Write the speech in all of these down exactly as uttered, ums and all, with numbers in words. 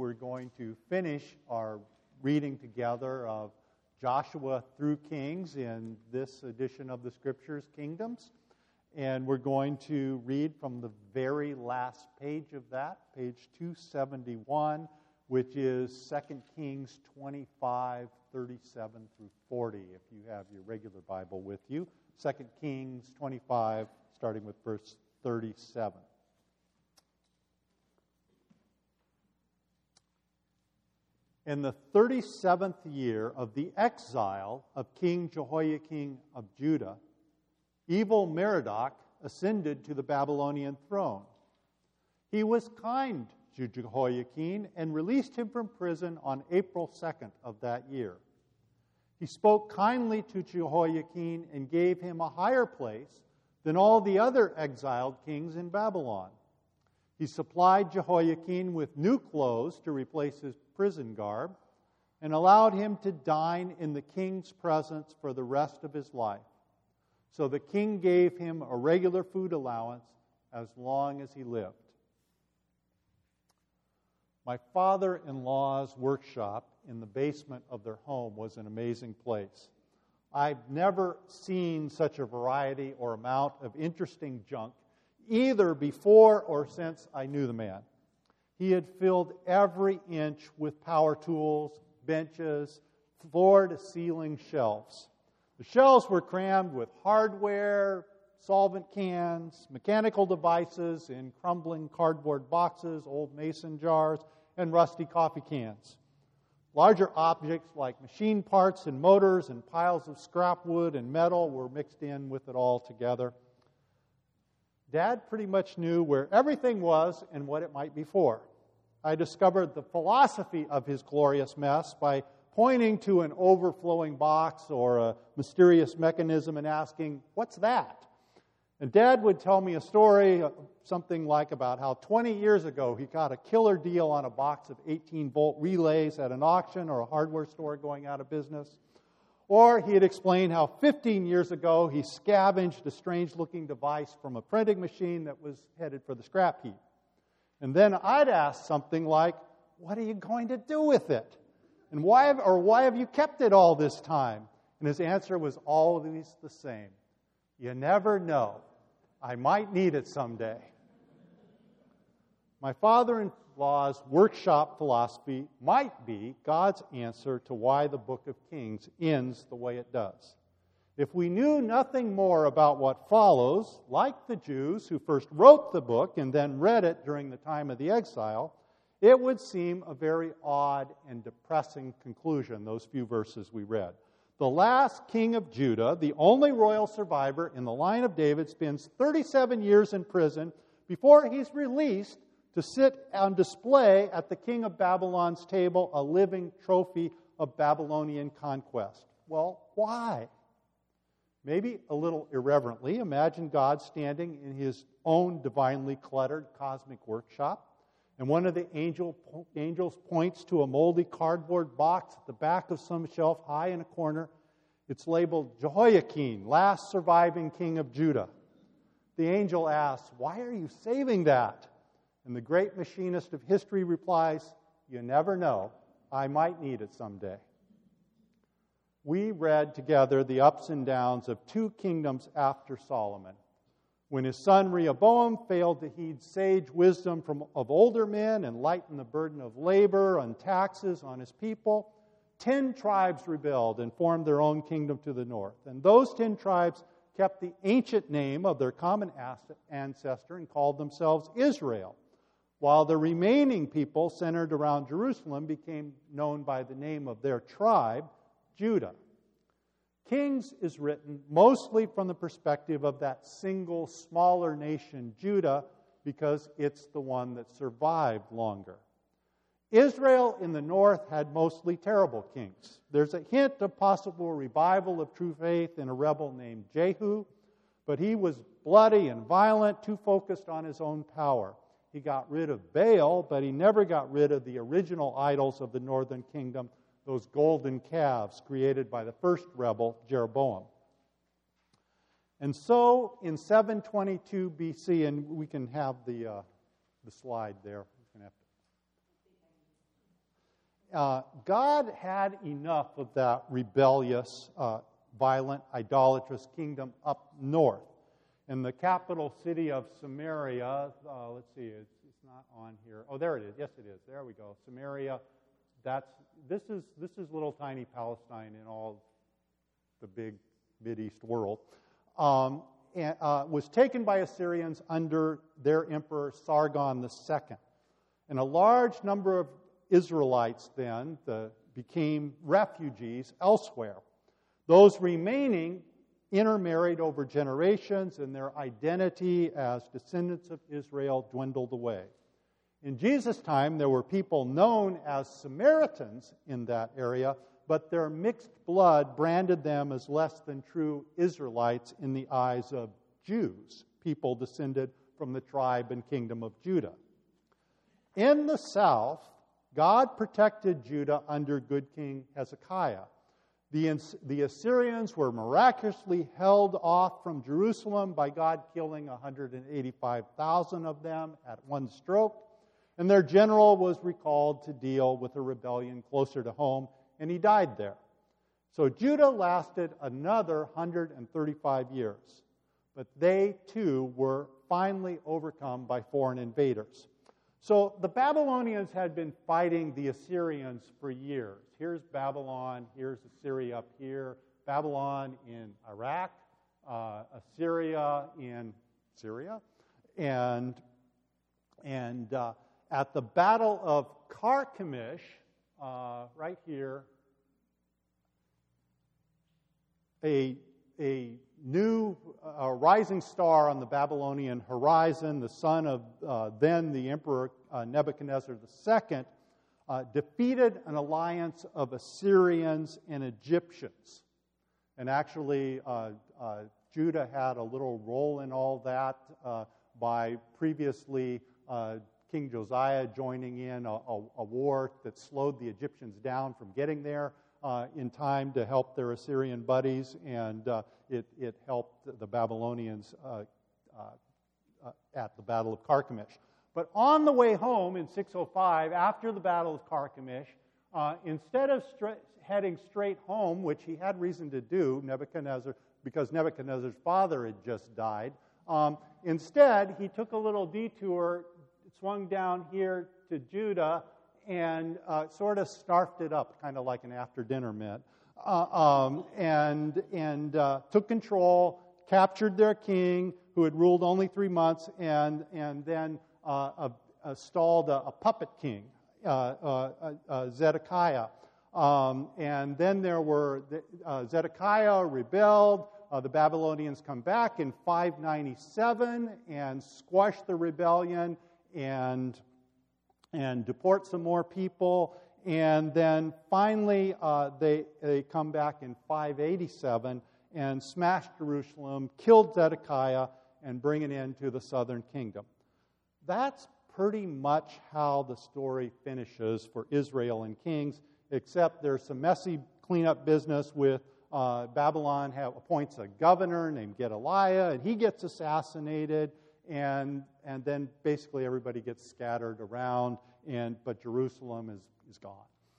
we're going to finish our reading together of Joshua through Kings in this edition of the Scriptures, Kingdoms. And we're going to read from the very last page of that, page two seventy-one, which is Second Kings twenty-five, thirty-seven through forty, if you have your regular Bible with you. Second Kings twenty-five, starting with verse thirty-seven. In the thirty-seventh year of the exile of King Jehoiakim of Judah, evil Merodach ascended to the Babylonian throne. He was kind to Jehoiakim and released him from prison on April second of that year. He spoke kindly to Jehoiakim and gave him a higher place than all the other exiled kings in Babylon. He supplied Jehoiakim with new clothes to replace his prison garb and allowed him to dine in the king's presence for the rest of his life. So the king gave him a regular food allowance as long as he lived. My father-in-law's workshop in the basement of their home was an amazing place. I've never seen such a variety or amount of interesting junk, either before or since I knew the man. He had filled every inch with power tools, benches, floor-to-ceiling shelves. The shelves were crammed with hardware, solvent cans, mechanical devices in crumbling cardboard boxes, old mason jars, and rusty coffee cans. Larger objects like machine parts and motors and piles of scrap wood and metal were mixed in with it all together. Dad pretty much knew where everything was and what it might be for. I discovered the philosophy of his glorious mess by pointing to an overflowing box or a mysterious mechanism and asking, "What's that?" And Dad would tell me a story, something like about how twenty years ago he got a killer deal on a box of eighteen-volt relays at an auction or a hardware store going out of business. Or he'd explain how fifteen years ago he scavenged a strange-looking device from a printing machine that was headed for the scrap heap. And then I'd ask something like, "What are you going to do with it? And why have, or why have you kept it all this time?" And his answer was always the same. "You never know. I might need it someday." My father-in-law's workshop philosophy might be God's answer to why the book of Kings ends the way it does. If we knew nothing more about what follows, like the Jews who first wrote the book and then read it during the time of the exile, it would seem a very odd and depressing conclusion, those few verses we read. The last king of Judah, the only royal survivor in the line of David, spends thirty-seven years in prison before he's released to sit on display at the king of Babylon's table, a living trophy of Babylonian conquest. Well, why? Maybe a little irreverently, imagine God standing in his own divinely cluttered cosmic workshop, and one of the angel, angels points to a moldy cardboard box at the back of some shelf high in a corner. It's labeled Jehoiakim, last surviving king of Judah. The angel asks, "Why are you saving that?" And the great machinist of history replies, "You never know. I might need it someday." We read together the ups and downs of two kingdoms after Solomon. When his son Rehoboam failed to heed sage wisdom from, of older men and lighten the burden of labor and taxes on his people, ten tribes rebelled and formed their own kingdom to the north. And those ten tribes kept the ancient name of their common ancestor and called themselves Israel, while the remaining people centered around Jerusalem became known by the name of their tribe, Judah. Kings is written mostly from the perspective of that single smaller nation, Judah, because it's the one that survived longer. Israel in the north had mostly terrible kings. There's a hint of possible revival of true faith in a rebel named Jehu, but he was bloody and violent, too focused on his own power. He got rid of Baal, but he never got rid of the original idols of the northern kingdom, those golden calves created by the first rebel, Jeroboam. And so, in seven twenty-two B C, and we can have the uh, the slide there. We're gonna have uh, God had enough of that rebellious, uh, violent, idolatrous kingdom up north. In the capital city of Samaria, uh, let's see, it's, it's not on here. Oh, there it is. Yes, it is. There we go. Samaria. That's this is this is little tiny Palestine in all the big Mideast world. Um, and, uh, was taken by Assyrians under their emperor Sargon the Second, and a large number of Israelites then the, became refugees elsewhere. Those remaining intermarried over generations, and their identity as descendants of Israel dwindled away. In Jesus' time, there were people known as Samaritans in that area, but their mixed blood branded them as less than true Israelites in the eyes of Jews, people descended from the tribe and kingdom of Judah. In the south, God protected Judah under good King Hezekiah. The, the Assyrians were miraculously held off from Jerusalem by God killing one hundred eighty-five thousand of them at one stroke, and their general was recalled to deal with a rebellion closer to home, and he died there. So Judah lasted another one hundred thirty-five years, but they too were finally overcome by foreign invaders. So the Babylonians had been fighting the Assyrians for years. Here's Babylon, here's Assyria up here, Babylon in Iraq, uh, Assyria in Syria, and, and uh, at the Battle of Carchemish, uh, right here, a, a new uh, rising star on the Babylonian horizon, the son of uh, then the Emperor uh, Nebuchadnezzar the Second, uh, defeated an alliance of Assyrians and Egyptians. And actually, uh, uh, Judah had a little role in all that uh, by previously uh, King Josiah joining in a, a, a war that slowed the Egyptians down from getting there uh, in time to help their Assyrian buddies, and uh, it, it helped the Babylonians uh, uh, uh, at the Battle of Carchemish. But on the way home in six oh five, after the Battle of Carchemish, uh, instead of stra- heading straight home, which he had reason to do, Nebuchadnezzar, because Nebuchadnezzar's father had just died, um, instead he took a little detour, swung down here to Judah, and uh, sort of snarfed it up, kind of like an after-dinner mint, uh, um, and, and uh, took control, captured their king, who had ruled only three months, and, and then uh, uh, installed a, a puppet king, uh, uh, uh, Zedekiah. Um, and then there were, the, uh, Zedekiah rebelled. Uh, the Babylonians come back in five ninety-seven and squash the rebellion and, and deport some more people. And then finally, uh, they, they come back in five eighty-seven and smash Jerusalem, killed Zedekiah, and bring it into the southern kingdom. That's pretty much how the story finishes for Israel and Kings, except there's some messy cleanup business with uh, Babylon have, appoints a governor named Gedaliah, and he gets assassinated, and and then basically everybody gets scattered around, and but Jerusalem is, is gone.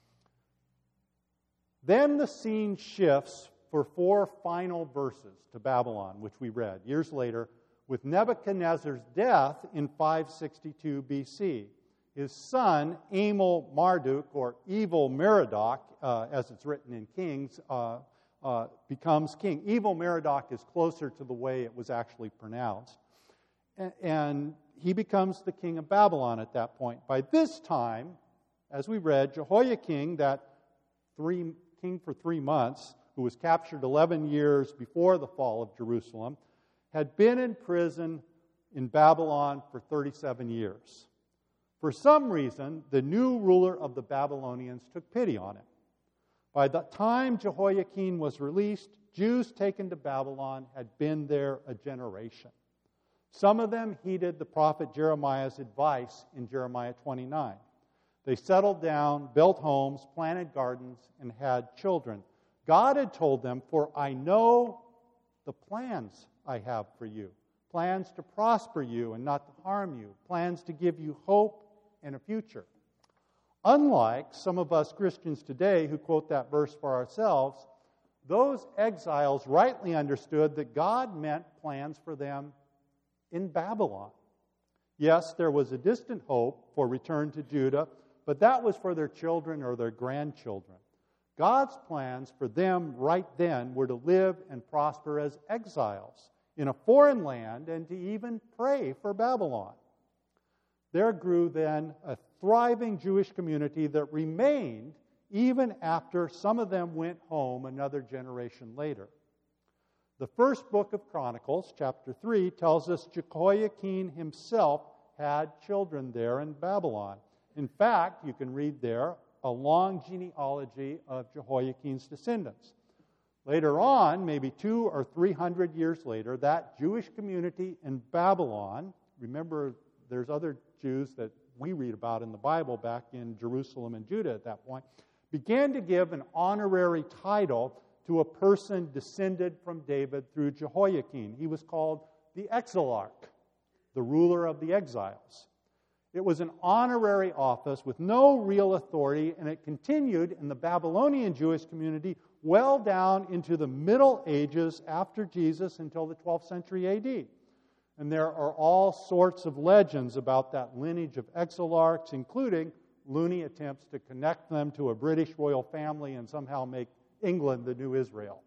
Then the scene shifts for four final verses to Babylon, which we read years later, with Nebuchadnezzar's death in five sixty-two B C. His son, Amel Marduk, or Evil Merodach, uh, as it's written in Kings, uh, uh, becomes king. Evil Merodach is closer to the way it was actually pronounced. And, and he becomes the king of Babylon at that point. By this time, as we read, Jehoiakim, that three, king for three months, who was captured eleven years before the fall of Jerusalem, had been in prison in Babylon for thirty-seven years. For some reason, the new ruler of the Babylonians took pity on him. By the time Jehoiakim was released, Jews taken to Babylon had been there a generation. Some of them heeded the prophet Jeremiah's advice in Jeremiah twenty-nine. They settled down, built homes, planted gardens, and had children. God had told them, "For I know the plans I have for you, plans to prosper you and not to harm you, plans to give you hope and a future." Unlike some of us Christians today who quote that verse for ourselves, those exiles rightly understood that God meant plans for them in Babylon. Yes, there was a distant hope for return to Judah, but that was for their children or their grandchildren. God's plans for them right then were to live and prosper as exiles in a foreign land and to even pray for Babylon. There grew then a thriving Jewish community that remained even after some of them went home another generation later. The first book of Chronicles, chapter three, tells us Jehoiakim himself had children there in Babylon. In fact, you can read there a long genealogy of Jehoiakim's descendants. Later on, maybe two or three hundred years later, that Jewish community in Babylon, remember there's other Jews that we read about in the Bible back in Jerusalem and Judah at that point, began to give an honorary title to a person descended from David through Jehoiakim. He was called the Exilarch, the ruler of the exiles. It was an honorary office with no real authority, and it continued in the Babylonian Jewish community well down into the Middle Ages after Jesus until the twelfth century A D. And there are all sorts of legends about that lineage of exilarchs, including loony attempts to connect them to a British royal family and somehow make England the new Israel.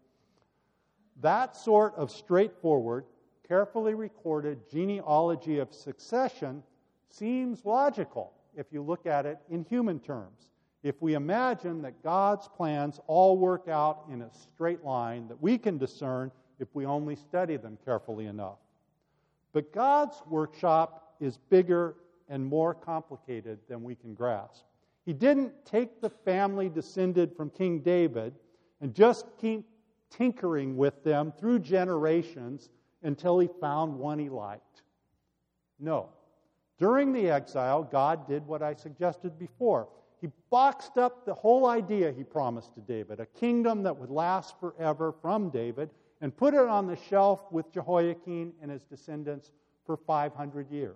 That sort of straightforward, carefully recorded genealogy of succession seems logical if you look at it in human terms. If we imagine that God's plans all work out in a straight line that we can discern if we only study them carefully enough. But God's workshop is bigger and more complicated than we can grasp. He didn't take the family descended from King David and just keep tinkering with them through generations until he found one he liked. No. During the exile, God did what I suggested before. He boxed up the whole idea he promised to David, a kingdom that would last forever from David, and put it on the shelf with Jehoiakim and his descendants for five hundred years.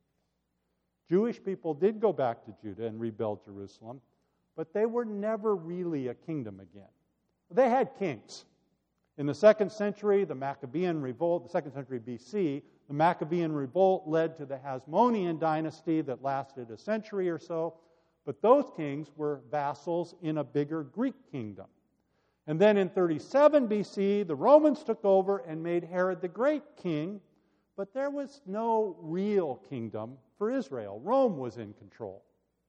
Jewish people did go back to Judah and rebuild Jerusalem, but they were never really a kingdom again. They had kings. In the second century, the Maccabean revolt, the second century B C, the Maccabean revolt led to the Hasmonean dynasty that lasted a century or so, but those kings were vassals in a bigger Greek kingdom. And then in thirty-seven B C, the Romans took over and made Herod the Great king, but there was no real kingdom for Israel. Rome was in control.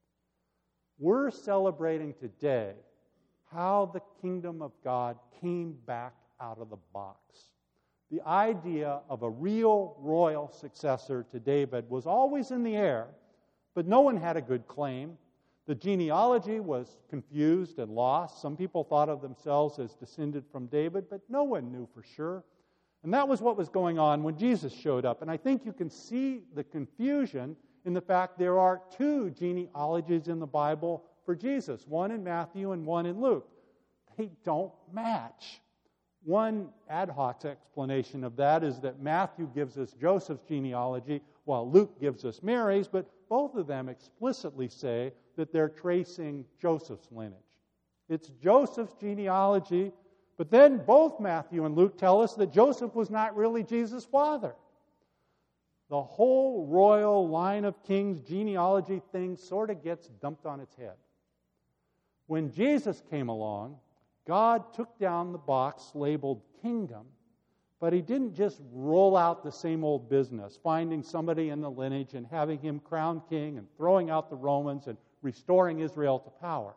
We're celebrating today how the kingdom of God came back out of the box. The idea of a real royal successor to David was always in the air, but no one had a good claim. The genealogy was confused and lost. Some people thought of themselves as descended from David, but no one knew for sure. And that was what was going on when Jesus showed up. And I think you can see the confusion in the fact there are two genealogies in the Bible for Jesus, one in Matthew and one in Luke. They don't match. One ad hoc explanation of that is that Matthew gives us Joseph's genealogy while Luke gives us Mary's, but both of them explicitly say that they're tracing Joseph's lineage. It's Joseph's genealogy, but then both Matthew and Luke tell us that Joseph was not really Jesus' father. The whole royal line of kings genealogy thing sort of gets dumped on its head. When Jesus came along, God took down the box labeled kingdom, but he didn't just roll out the same old business, finding somebody in the lineage and having him crowned king and throwing out the Romans and restoring Israel to power.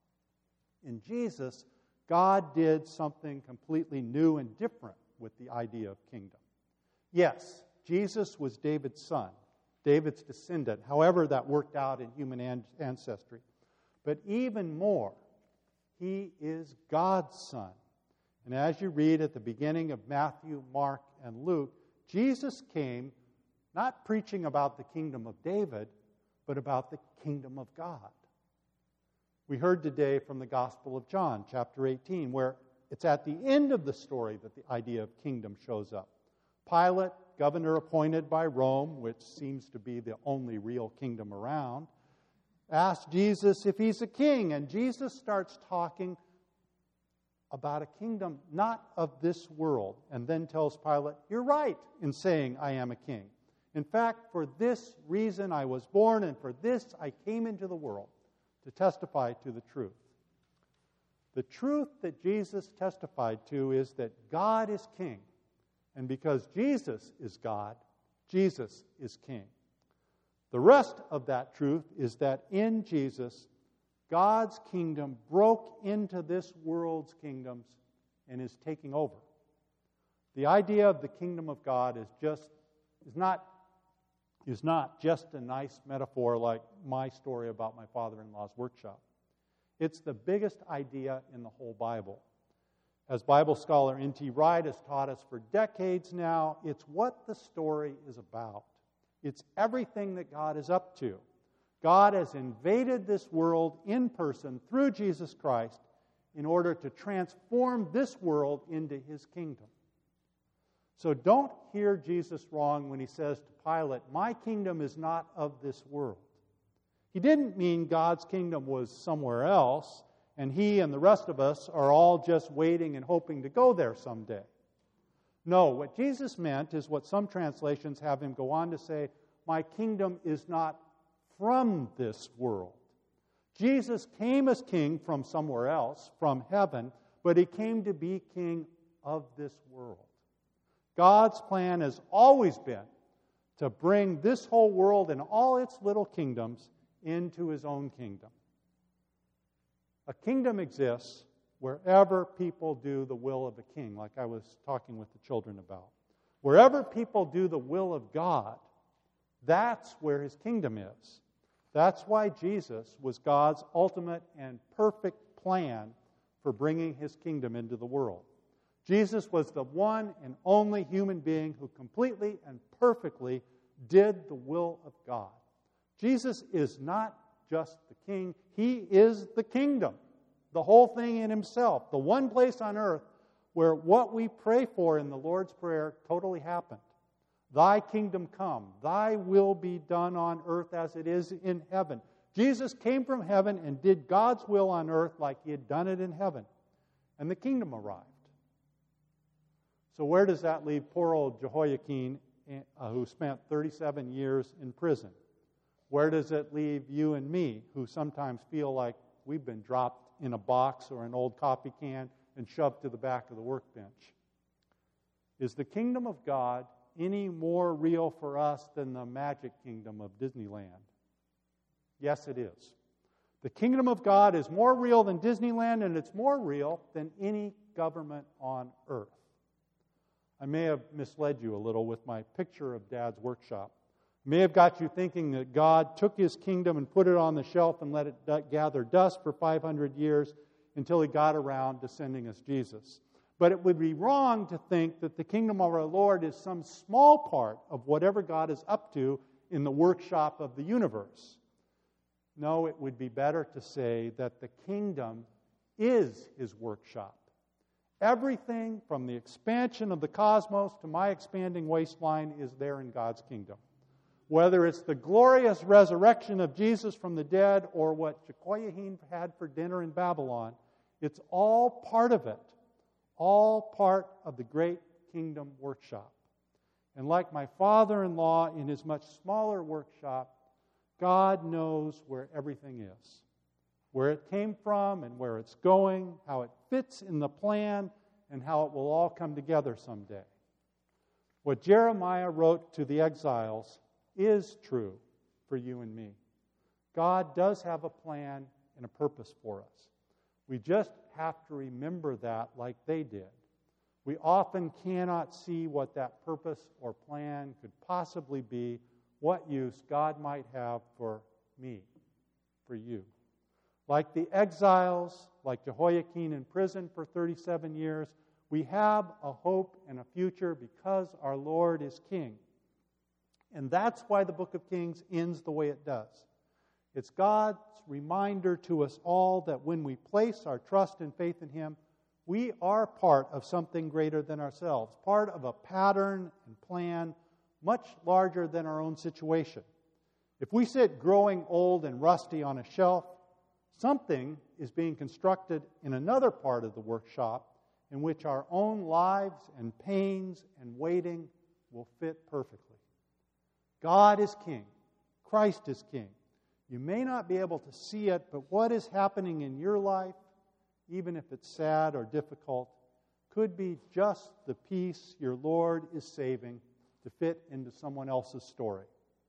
In Jesus, God did something completely new and different with the idea of kingdom. Yes, Jesus was David's son, David's descendant, however that worked out in human ancestry. But even more, he is God's son. And as you read at the beginning of Matthew, Mark, and Luke, Jesus came not preaching about the kingdom of David, but about the kingdom of God. We heard today from the Gospel of John, chapter eighteen, where it's at the end of the story that the idea of kingdom shows up. Pilate, governor appointed by Rome, which seems to be the only real kingdom around, ask Jesus if he's a king, and Jesus starts talking about a kingdom not of this world, and then tells Pilate, "You're right in saying I am a king. In fact, for this reason I was born, and for this I came into the world, to testify to the truth." The truth that Jesus testified to is that God is king, and because Jesus is God, Jesus is king. The rest of that truth is that in Jesus, God's kingdom broke into this world's kingdoms and is taking over. The idea of the kingdom of God is just is not is not just a nice metaphor like my story about my father-in-law's workshop. It's the biggest idea in the whole Bible. As Bible scholar N T Wright has taught us for decades now, it's what the story is about. It's everything that God is up to. God has invaded this world in person through Jesus Christ in order to transform this world into his kingdom. So don't hear Jesus wrong when he says to Pilate, "My kingdom is not of this world." He didn't mean God's kingdom was somewhere else, and he and the rest of us are all just waiting and hoping to go there someday. No, what Jesus meant is what some translations have him go on to say, "My kingdom is not from this world." Jesus came as king from somewhere else, from heaven, but he came to be king of this world. God's plan has always been to bring this whole world and all its little kingdoms into his own kingdom. A kingdom exists wherever people do the will of the king, like I was talking with the children about. Wherever people do the will of God, that's where his kingdom is. That's why Jesus was God's ultimate and perfect plan for bringing his kingdom into the world. Jesus was the one and only human being who completely and perfectly did the will of God. Jesus is not just the king, he is the kingdom, the whole thing in himself, the one place on earth where what we pray for in the Lord's Prayer totally happened. Thy kingdom come, thy will be done on earth as it is in heaven. Jesus came from heaven and did God's will on earth like he had done it in heaven. And the kingdom arrived. So where does that leave poor old Jehoiakim, uh, who spent thirty-seven years in prison? Where does it leave you and me, who sometimes feel like we've been dropped in a box or an old coffee can and shoved to the back of the workbench? Is the kingdom of God any more real for us than the magic kingdom of Disneyland? Yes, it is. The kingdom of God is more real than Disneyland, and it's more real than any government on earth. I may have misled you a little with my picture of Dad's workshop. I may have got you thinking that God took his kingdom and put it on the shelf and let it d- gather dust for five hundred years until he got around to sending us Jesus. But it would be wrong to think that the kingdom of our Lord is some small part of whatever God is up to in the workshop of the universe. No, it would be better to say that the kingdom is his workshop. Everything from the expansion of the cosmos to my expanding waistline is there in God's kingdom. Whether it's the glorious resurrection of Jesus from the dead or what Jehoiakim had for dinner in Babylon, it's all part of it. All part of the great kingdom workshop. And like my father-in-law in his much smaller workshop, God knows where everything is. Where it came from and where it's going, how it fits in the plan, and how it will all come together someday. What Jeremiah wrote to the exiles is true for you and me. God does have a plan and a purpose for us. We just have to remember that like they did. We often cannot see what that purpose or plan could possibly be, what use God might have for me, for you. Like the exiles, like Jehoiakim in prison for thirty-seven years, we have a hope and a future because our Lord is King. And that's why the book of Kings ends the way it does. It's God's reminder to us all that when we place our trust and faith in Him, we are part of something greater than ourselves, part of a pattern and plan much larger than our own situation. If we sit growing old and rusty on a shelf, something is being constructed in another part of the workshop in which our own lives and pains and waiting will fit perfectly. God is King. Christ is King. You may not be able to see it, but what is happening in your life, even if it's sad or difficult, could be just the piece your Lord is saving to fit into someone else's story.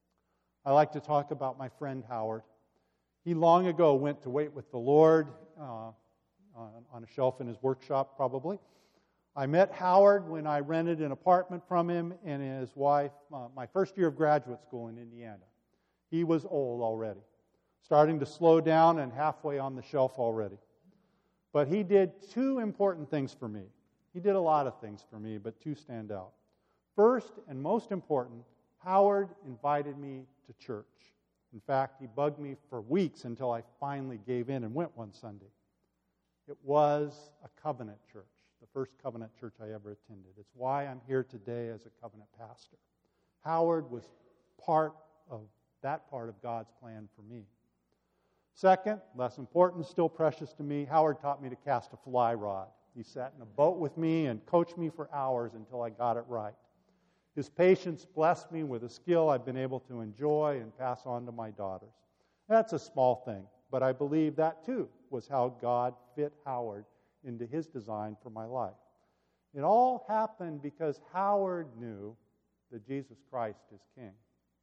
I like to talk about my friend Howard. He long ago went to wait with the Lord uh, on a shelf in his workshop, probably. I met Howard when I rented an apartment from him and his wife, uh, my first year of graduate school in Indiana. He was old already, starting to slow down and halfway on the shelf already. But he did two important things for me. He did a lot of things for me, but two stand out. First, and most important, Howard invited me to church. In fact, he bugged me for weeks until I finally gave in and went one Sunday. It was a covenant church, the first covenant church I ever attended. It's why I'm here today as a covenant pastor. Howard was part of that part of God's plan for me. Second, less important, still precious to me, Howard taught me to cast a fly rod. He sat in a boat with me and coached me for hours until I got it right. His patience blessed me with a skill I've been able to enjoy and pass on to my daughters. That's a small thing, but I believe that too was how God fit Howard into his design for my life. It all happened because Howard knew that Jesus Christ is King.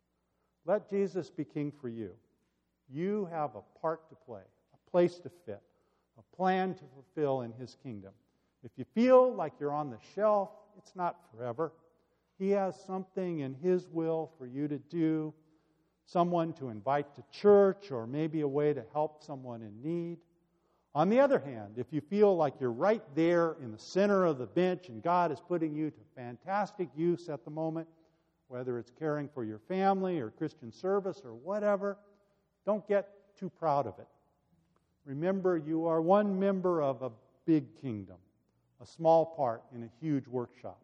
Let Jesus be King for you. You have a part to play, a place to fit, a plan to fulfill in His kingdom. If you feel like you're on the shelf, it's not forever. He has something in His will for you to do, someone to invite to church, or maybe a way to help someone in need. On the other hand, if you feel like you're right there in the center of the bench and God is putting you to fantastic use at the moment, whether it's caring for your family or Christian service or whatever, don't get too proud of it. Remember, you are one member of a big kingdom, a small part in a huge workshop.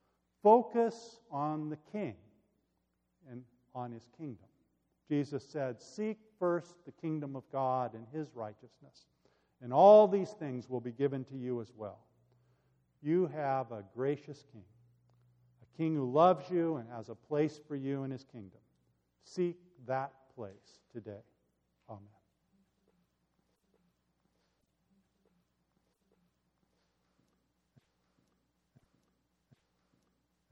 Focus on the King and on His kingdom. Jesus said, "Seek first the kingdom of God and His righteousness, and all these things will be given to you as well." You have a gracious King, a King who loves you and has a place for you in His kingdom. Seek that place today. Amen.